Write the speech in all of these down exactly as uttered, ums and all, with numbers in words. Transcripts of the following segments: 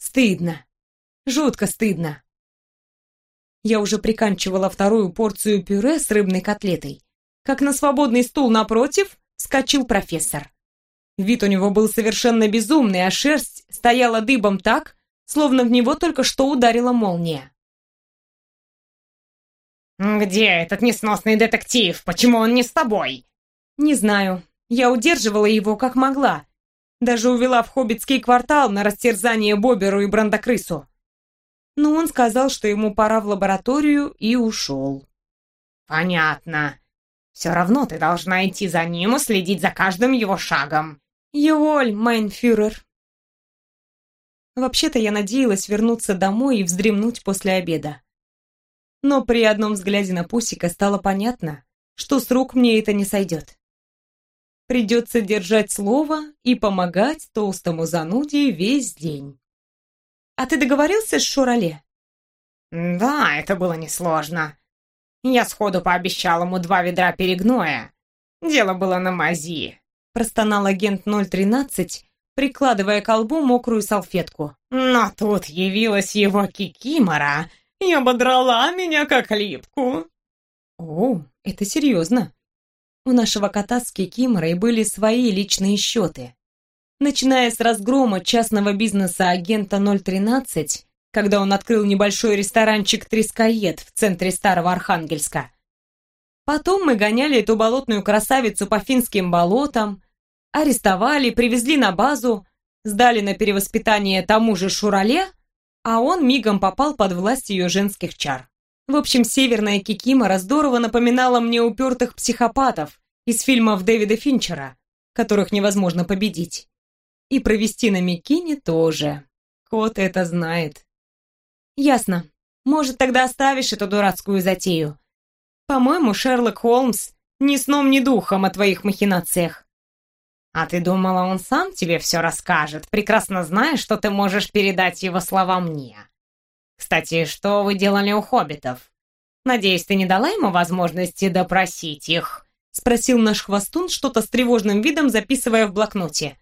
Стыдно. Жутко стыдно. Я уже приканчивала вторую порцию пюре с рыбной котлетой, как на свободный стул напротив вскочил профессор. Вид у него был совершенно безумный, а шерсть стояла дыбом так, словно в него только что ударила молния. «Где этот несносный детектив? Почему он не с тобой?» «Не знаю. Я удерживала его как могла. Даже увела в хоббитский квартал на растерзание Боберу и Брандакрысу. Но он сказал, что ему пора в лабораторию, и ушел». «Понятно. Все равно ты должна идти за ним и следить за каждым его шагом». «Еволь, майнфюрер». Вообще-то я надеялась вернуться домой и вздремнуть после обеда. Но при одном взгляде на Пусика стало понятно, что с рук мне это не сойдет. Придется держать слово и помогать толстому зануде весь день. «А ты договорился с Шурале?» «Да, это было несложно. Я сходу пообещал ему два ведра перегноя. Дело было на мази», — простонал агент ноль тринадцать, прикладывая к колбу мокрую салфетку. «Но тут явилась его кикимора и ободрала меня как липку». «О, это серьезно». У нашего кота с кикиморой были свои личные счеты. Начиная с разгрома частного бизнеса агента ноль тринадцать, когда он открыл небольшой ресторанчик «Трескоед» в центре Старого Архангельска. Потом мы гоняли эту болотную красавицу по финским болотам, арестовали, привезли на базу, сдали на перевоспитание тому же Шурале, а он мигом попал под власть ее женских чар. В общем, северная кикимора здорово напоминала мне упертых психопатов из фильмов Дэвида Финчера, которых невозможно победить. И провести на Микине тоже. Кот это знает. Ясно. Может, тогда оставишь эту дурацкую затею? По-моему, Шерлок Холмс ни сном, ни духом о твоих махинациях. А ты думала, он сам тебе все расскажет, прекрасно зная, что ты можешь передать его слова мне? Кстати, что вы делали у хоббитов? Надеюсь, ты не дала ему возможности допросить их?» — спросил наш хвостун, что-то с тревожным видом записывая в блокноте.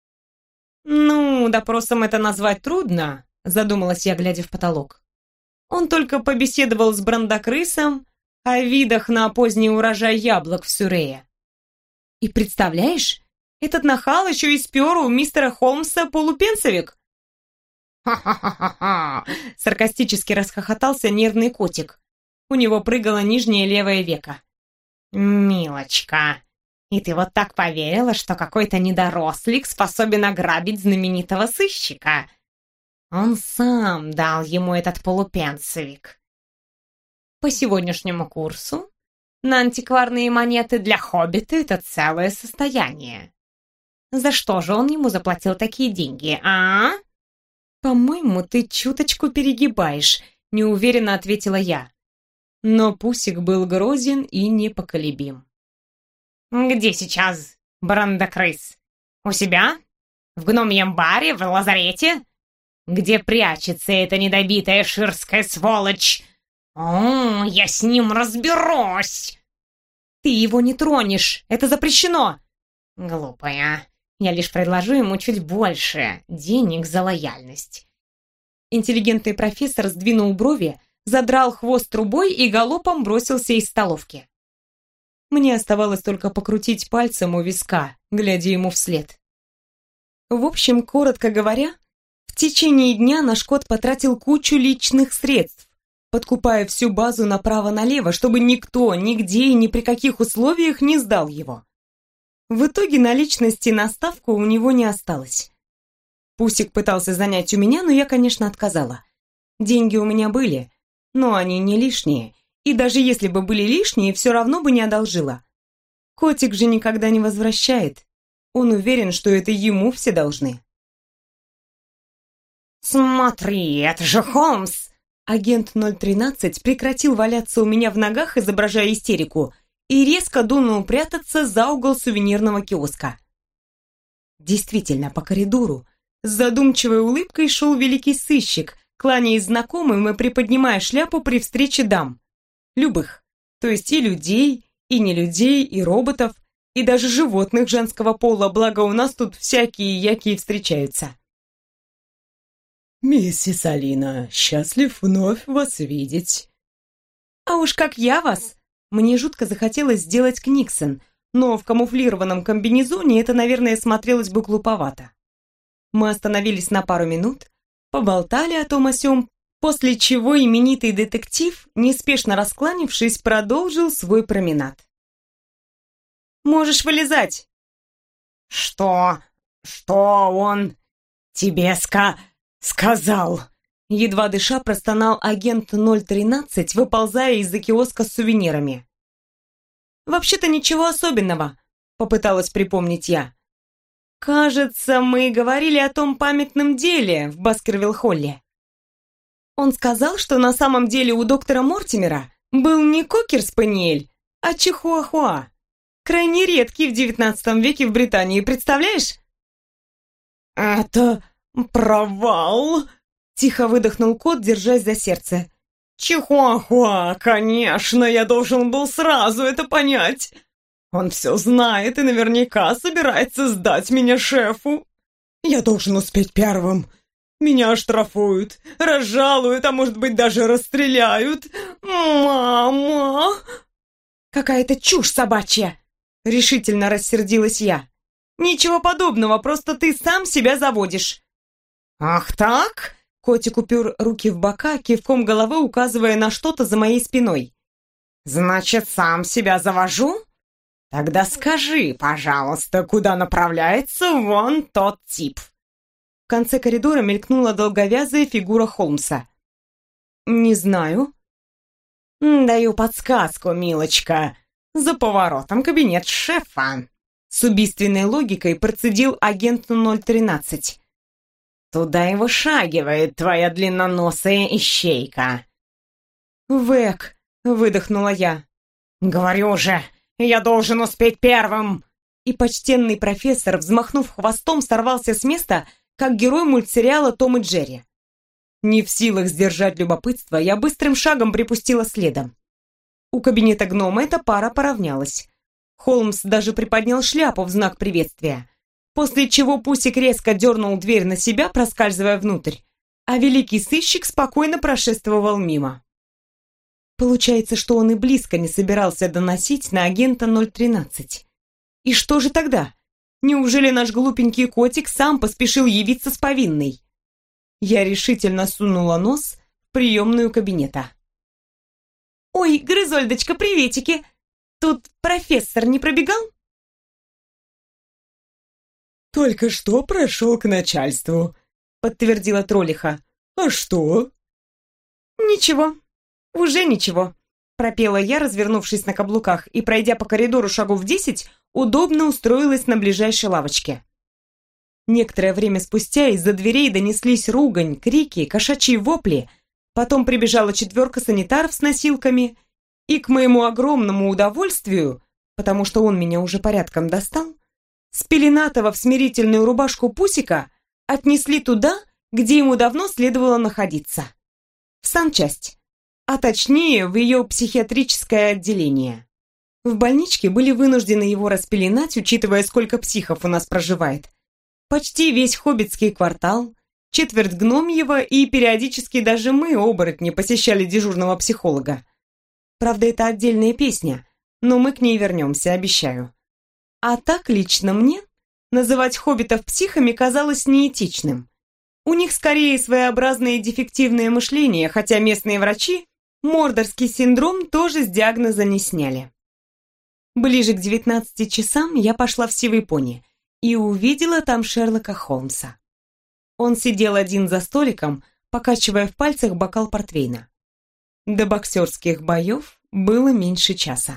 «Ну, допросом это назвать трудно», — задумалась я, глядя в потолок. Он только побеседовал с Брандакрысом о видах на поздний урожай яблок в Сюрее. И представляешь, этот нахал еще и спер у мистера Холмса полупенсовик. «Ха-ха-ха-ха-ха!» — саркастически расхохотался нервный котик. У него прыгало нижнее левое веко. «Милочка, и ты вот так поверила, что какой-то недорослик способен ограбить знаменитого сыщика? Он сам дал ему этот полупенсовик. По сегодняшнему курсу на антикварные монеты для хоббита это целое состояние. За что же он ему заплатил такие деньги, а?» «По-моему, ты чуточку перегибаешь», — неуверенно ответила я. Но Пусик был грозен и непоколебим. «Где сейчас Брандакрыс? У себя? В гномьем баре? В лазарете? Где прячется эта недобитая ширская сволочь? О, я с ним разберусь!» «Ты его не тронешь, это запрещено!» «Глупая. Я лишь предложу ему чуть больше денег за лояльность». Интеллигентный профессор сдвинул брови, задрал хвост трубой и галопом бросился из столовки. Мне оставалось только покрутить пальцем у виска, глядя ему вслед. В общем, коротко говоря, в течение дня наш кот потратил кучу личных средств, подкупая всю базу направо-налево, чтобы никто, нигде и ни при каких условиях не сдал его. В итоге наличности на ставку у него не осталось. Пусик пытался занять у меня, но я, конечно, отказала. Деньги у меня были, но они не лишние, и даже если бы были лишние, все равно бы не одолжила. Котик же никогда не возвращает. Он уверен, что это ему все должны. «Смотри, это же Холмс!» Агент ноль тринадцать прекратил валяться у меня в ногах, изображая истерику, и резко дунул прятаться за угол сувенирного киоска. Действительно, по коридору с задумчивой улыбкой шел великий сыщик, кланяясь знакомым и приподнимая шляпу при встрече дам. Любых, то есть и людей, и не людей, и роботов, и даже животных женского пола, благо у нас тут всякие якие встречаются. «Миссис Алина, счастлив вновь вас видеть». «А уж как я вас!» Мне жутко захотелось сделать Книксон, но в камуфлированном комбинезоне это, наверное, смотрелось бы глуповато. Мы остановились на пару минут, поболтали о том о сём, после чего именитый детектив, неспешно раскланившись, продолжил свой променад. «Можешь вылезать!» «Что? Что он тебе ска... сказал?» Едва дыша простонал агент ноль тринадцать, выползая из-за киоска с сувенирами. «Вообще-то ничего особенного», — попыталась припомнить я. «Кажется, мы говорили о том памятном деле в Баскервилл-Холле. Он сказал, что на самом деле у доктора Мортимера был не кокер-спаниель, а чихуахуа. Крайне редкий в девятнадцатом веке в Британии, представляешь?» «Это провал!» — тихо выдохнул кот, держась за сердце. «Чихуахуа, конечно, я должен был сразу это понять. Он все знает и наверняка собирается сдать меня шефу. Я должен успеть первым. Меня оштрафуют, разжалуют, а может быть даже расстреляют. Мама!» «Какая-то чушь собачья!» — решительно рассердилась я. «Ничего подобного, просто ты сам себя заводишь». «Ах так?» Котик упер руки в бока, кивком головы указывая на что-то за моей спиной. «Значит, сам себя завожу? Тогда скажи, пожалуйста, куда направляется вон тот тип?» В конце коридора мелькнула долговязая фигура Холмса. «Не знаю». «Даю подсказку, милочка. За поворотом кабинет шефа». С убийственной логикой процедил агент ноль тринадцать. «Туда и вышагивает твоя длинноносая ищейка». «Вэк», — выдохнула я. «Говорю же, я должен успеть первым!» И почтенный профессор, взмахнув хвостом, сорвался с места, как герой мультсериала «Том и Джерри». Не в силах сдержать любопытство, я быстрым шагом припустила следом. У кабинета гнома эта пара поравнялась. Холмс даже приподнял шляпу в знак приветствия, после чего Пусик резко дернул дверь на себя, проскальзывая внутрь, а великий сыщик спокойно прошествовал мимо. Получается, что он и близко не собирался доносить на агента ноль тринадцать. И что же тогда? Неужели наш глупенький котик сам поспешил явиться с повинной? Я решительно сунула нос в приемную кабинета. «Ой, Грызольдочка, приветики! Тут профессор не пробегал?» «Только что прошел к начальству», — подтвердила троллиха. «А что?» «Ничего, уже ничего», — пропела я, развернувшись на каблуках, и, пройдя по коридору шагов десять, удобно устроилась на ближайшей лавочке. Некоторое время спустя из-за дверей донеслись ругань, крики, кошачьи вопли, потом прибежала четверка санитаров с носилками, и, к моему огромному удовольствию, потому что он меня уже порядком достал, спеленатого в смирительную рубашку Пусика отнесли туда, где ему давно следовало находиться. В санчасть, а точнее в ее психиатрическое отделение. В больничке были вынуждены его распеленать, учитывая, сколько психов у нас проживает. Почти весь хоббитский квартал, четверть гномьего и периодически даже мы, оборотни, посещали дежурного психолога. Правда, это отдельная песня, но мы к ней вернемся, обещаю. А так, лично мне, называть хоббитов психами казалось неэтичным. У них скорее своеобразное дефективное мышление, хотя местные врачи мордорский синдром тоже с диагноза не сняли. Ближе к девятнадцати часам я пошла в Сивый Пони и увидела там Шерлока Холмса. Он сидел один за столиком, покачивая в пальцах бокал портвейна. До боксерских боев было меньше часа.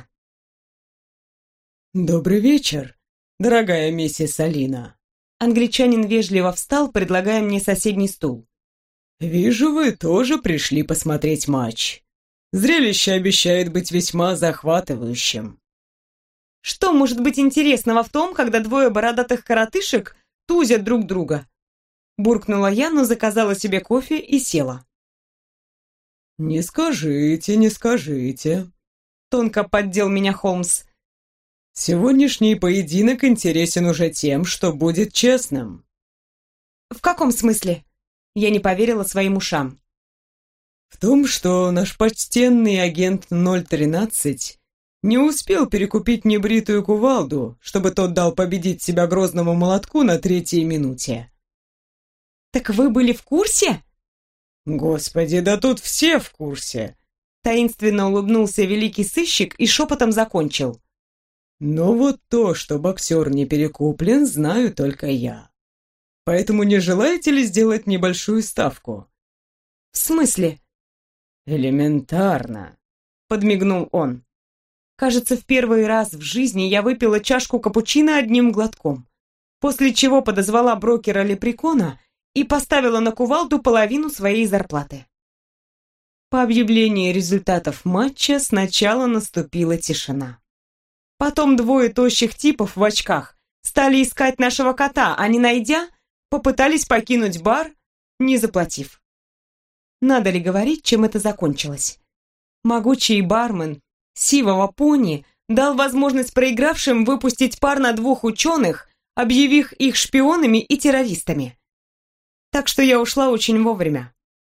«Добрый вечер, дорогая миссис Алина». Англичанин вежливо встал, предлагая мне соседний стул. «Вижу, вы тоже пришли посмотреть матч. Зрелище обещает быть весьма захватывающим». «Что может быть интересного в том, когда двое бородатых коротышек тузят друг друга?» Буркнула я, но заказала себе кофе и села. «Не скажите, не скажите», — тонко поддел меня Холмс. «Сегодняшний поединок интересен уже тем, что будет честным». «В каком смысле?» Я не поверила своим ушам. В том, что наш почтенный агент ноль тринадцать не успел перекупить небритую кувалду, чтобы тот дал победить себя грозному молотку на третьей минуте. Так вы были в курсе? Господи, да тут все в курсе. Таинственно улыбнулся великий сыщик и шепотом закончил. Но вот то, что боксер не перекуплен, знаю только я. Поэтому не желаете ли сделать небольшую ставку? В смысле? Элементарно, подмигнул он. Кажется, в первый раз в жизни я выпила чашку капучино одним глотком, после чего подозвала брокера Лепрекона и поставила на кувалду половину своей зарплаты. По объявлении результатов матча сначала наступила тишина. Потом двое тощих типов в очках стали искать нашего кота, а не найдя, попытались покинуть бар, не заплатив. Надо ли говорить, чем это закончилось? Могучий бармен сивого пони дал возможность проигравшим выпустить пар на двух ученых, объявив их шпионами и террористами. Так что я ушла очень вовремя.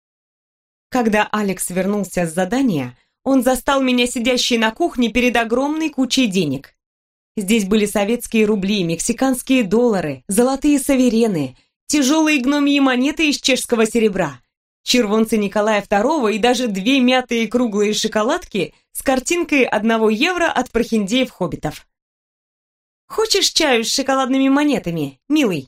Когда Алекс вернулся с задания, он застал меня сидящей на кухне перед огромной кучей денег. Здесь были советские рубли, мексиканские доллары, золотые саверены, тяжелые гномьи монеты из чешского серебра, червонцы Николая второго и даже две мятые круглые шоколадки с картинкой одного евро от прохиндеев-хоббитов. «Хочешь чаю с шоколадными монетами, милый?»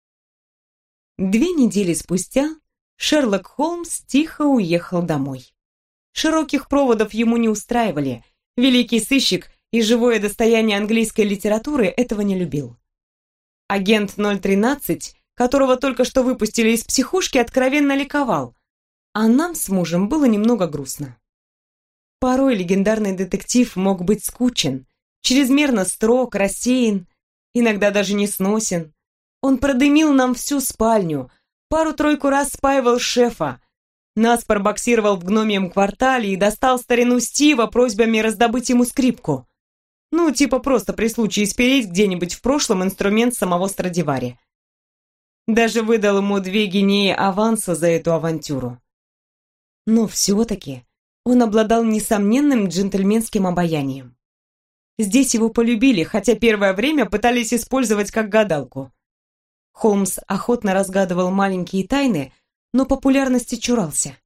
Две недели спустя Шерлок Холмс тихо уехал домой. Широких проводов ему не устраивали. Великий сыщик и живое достояние английской литературы этого не любил. Агент ноль тринадцать, которого только что выпустили из психушки, откровенно ликовал, а нам с мужем было немного грустно. Порой легендарный детектив мог быть скучен, чрезмерно строг, рассеян, иногда даже несносен. Он продымил нам всю спальню, пару-тройку раз спаивал шефа, нас пробоксировал в гномьем квартале и достал старину Стива просьбами раздобыть ему скрипку. Ну, типа просто при случае спереть где-нибудь в прошлом инструмент самого Страдивари. Даже выдал ему две гинеи аванса за эту авантюру. Но все-таки он обладал несомненным джентльменским обаянием. Здесь его полюбили, хотя первое время пытались использовать как гадалку. Холмс охотно разгадывал маленькие тайны, но популярности чурался.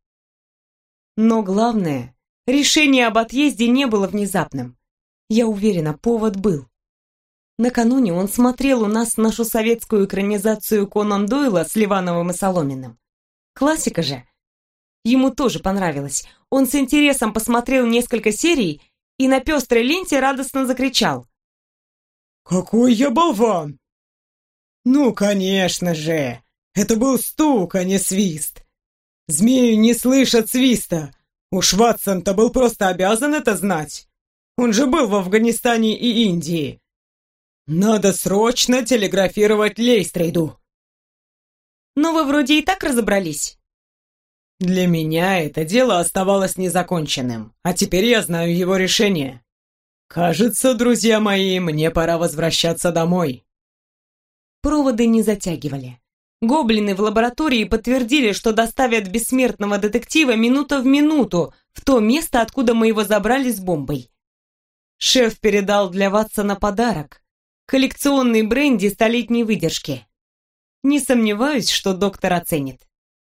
Но главное, решение об отъезде не было внезапным. Я уверена, повод был. Накануне он смотрел у нас нашу советскую экранизацию Конан Дойла с Ливановым и Соломиным. Классика же. Ему тоже понравилось. Он с интересом посмотрел несколько серий и на пестрой ленте радостно закричал. «Какой я болван!» «Ну, конечно же! Это был стук, а не свист! Змеи не слышат свиста! Уж Ватсон-то был просто обязан это знать! Он же был в Афганистане и Индии! Надо срочно телеграфировать Лейстрейду!» «Но вы вроде и так разобрались!» «Для меня это дело оставалось незаконченным, а теперь я знаю его решение. Кажется, друзья мои, мне пора возвращаться домой». Проводы не затягивали. Гоблины в лаборатории подтвердили, что доставят бессмертного детектива минута в минуту в то место, откуда мы его забрали с бомбой. Шеф передал для Ватсона подарок – коллекционный бренди столетней выдержки. Не сомневаюсь, что доктор оценит.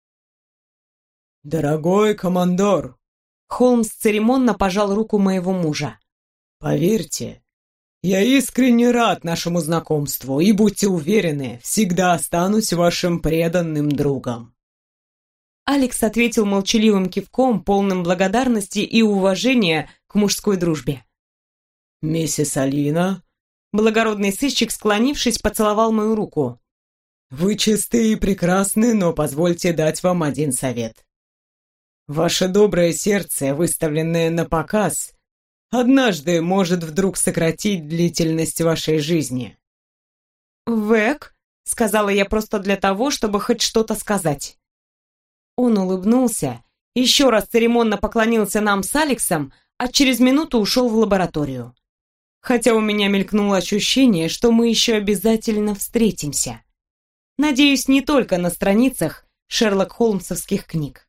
«Дорогой командор», — Холмс церемонно пожал руку моего мужа. «Поверьте, я искренне рад нашему знакомству, и будьте уверены, всегда останусь вашим преданным другом». Алекс ответил молчаливым кивком, полным благодарности и уважения к мужской дружбе. «Миссис Алина», благородный сыщик, склонившись, поцеловал мою руку. «Вы чисты и прекрасны, но позвольте дать вам один совет. Ваше доброе сердце, выставленное на показ, однажды может вдруг сократить длительность вашей жизни». «Вэк», — сказала я просто для того, чтобы хоть что-то сказать. Он улыбнулся, еще раз церемонно поклонился нам с Алексом, а через минуту ушел в лабораторию. Хотя у меня мелькнуло ощущение, что мы еще обязательно встретимся. Надеюсь, не только на страницах Шерлок Холмсовских книг.